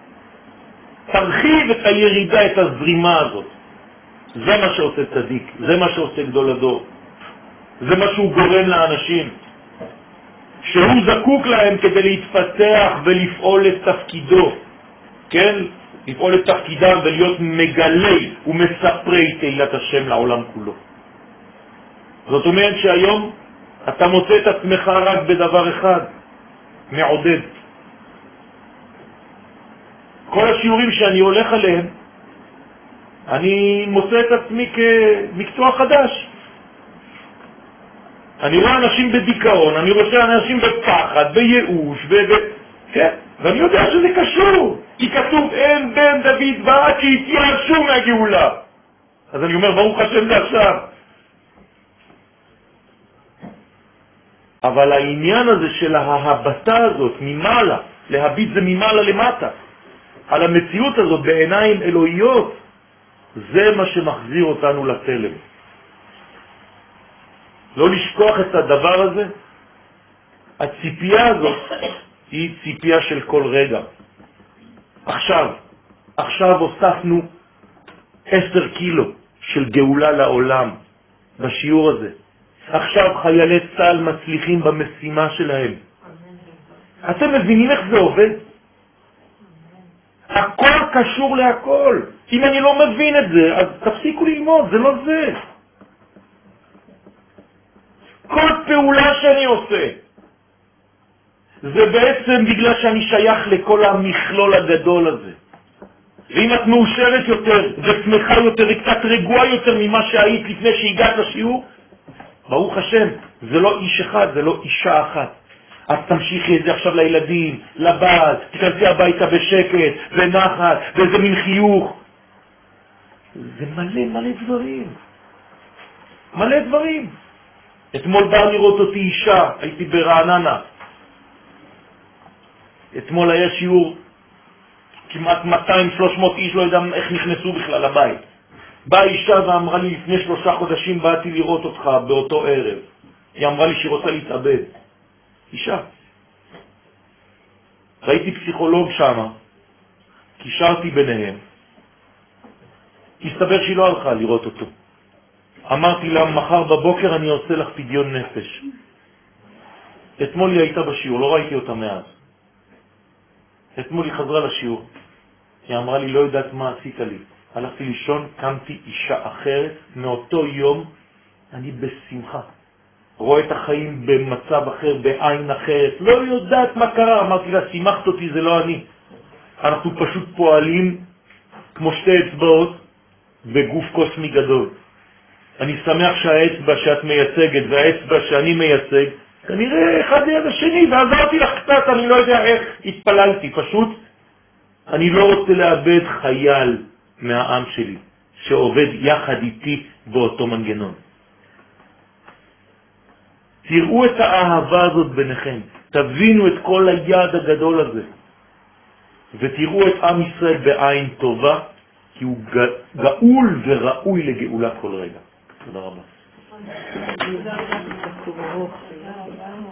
תרחיב את הירידה, את הזרימה הזאת. זה מה שעושה צדיק, זה מה שעושה גדול הדור. זה מה שהוא גורם לאנשים, שהוא זקוק להם כדי להתפתח ולפעול את תפקידו, כן? לפעול את תפקידם ולהיות מגלי ומספרי תהילת השם לעולם כולו. זאת אומרת שהיום אתה מוצא את עצמך רק בדבר אחד, מעודד. כל השיעורים שאני הולך עליהם, אני מוצא את עצמי כמקצוע חדש. אני רואה אנשים בדיכאון, אני רואה אנשים בפחד, בייאוש, כן? ואני יודע שזה קשור, כי כתוב אין בן דוד ועד שיתייאשו מהגאולה. אז אני אומר ברוך השם זה עכשיו. אבל העניין הזה של ההבטה הזאת ממעלה, להביט זה ממעלה למטה, על המציאות הזאת בעיניים אלוהיות, זה מה שמחזיר אותנו לתלם. לא לשכוח את הדבר הזה. הציפייה הזאת היא ציפייה של כל רגע. עכשיו הוספנו 10 קילו של גאולה לעולם בשיעור הזה. עכשיו חיילי צה"ל מצליחים במשימה שלהם. אתם מבינים איך זה עובד? הכל קשור להכל. אם אני לא מבין את זה, אז תפסיקו ללמוד, זה לא זה. כל פעולה שאני עושה, זה בעצם בגלל שאני שייך לכל המכלול הגדול הזה. ואם את מאושרת יותר ושמחה יותר וקצת רגועה יותר ממה שהיית לפני שהגעת לשיעור, ברוך השם, זה לא איש אחד, זה לא אישה אחת. אז תמשיכי את זה עכשיו לילדים, לבת, תכנסי הביתה בשקט, בנחת, באיזה מין חיוך. זה מלא דברים. מלא דברים. אתמול בא לראות אותי אישה, הייתי ברעננה. אתמול היה שיעור, כמעט 200-300 איש, לא יודע איך נכנסו בכלל לבית. באה אישה ואמרה לי, לפני 3 חודשים באתי לראות אותך באותו ערב. היא אמרה לי שהיא רוצה להתאבד. אישה. ראיתי פסיכולוג שם, קישרתי ביניהם. הסתבר שהיא לא הלכה לראות אותו. אמרתי לה, מחר בבוקר אני עושה לך פדיון נפש. אתמול היא הייתה בשיעור, לא ראיתי אותה מאז. אתמול היא חזרה לשיעור. היא אמרה לי, לא יודעת מה עשית לי. הלכתי לישון, קמתי אישה אחרת, מאותו יום אני בשמחה. רואה את החיים במצב אחר, בעין אחרת, לא יודעת מה קרה. אמרתי לה, שימחת אותי, זה לא אני. אנחנו פשוט פועלים כמו שתי אצבעות בגוף קוסמי גדול. אני שמח שהאצבע שאת מייצגת והאצבע שאני מייצג, כנראה אחד ליד השני, ועזרתי לך קצת, אני לא יודע איך, התפללתי, פשוט. אני לא רוצה לאבד חייל מהעם שלי, שעובד יחד איתי באותו מנגנון. תראו את האהבה הזאת ביניכם, תבינו את כל היעד הגדול הזה, ותראו את עם ישראל בעין טובה, כי הוא גאול וראוי לגאולה כל רגע. תודה רבה.